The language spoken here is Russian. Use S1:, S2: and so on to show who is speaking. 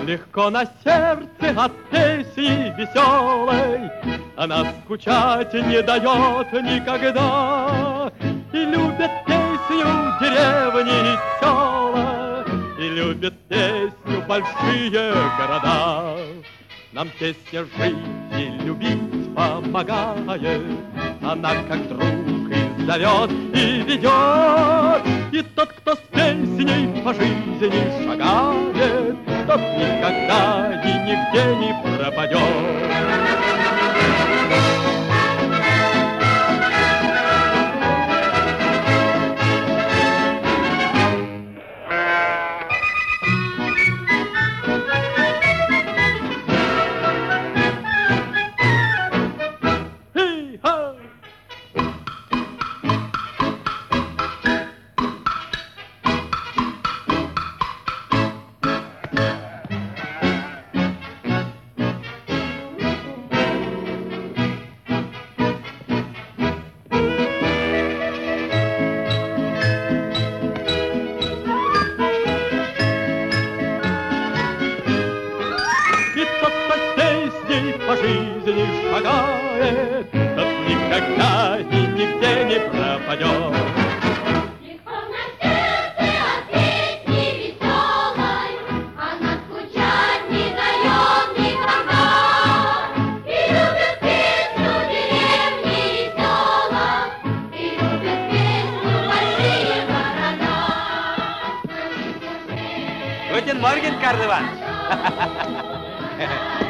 S1: Легко на сердце от песни веселой, она скучать не дает никогда. И любят песню деревни и села, и любят песню большие города. Нам песня жить и любить помогает, она как друг и зовет, и ведет. И тот, кто с песней по жизни шагает, тот никогда и нигде не пропадет. По жизни шагает, тот никогда и нигде не пропадет.
S2: Легко на сердце от песни веселой, она скучать не дает никогда. И любят песню деревни и села, и любят песню большие города.
S3: Guten Morgen, Karl Иванович.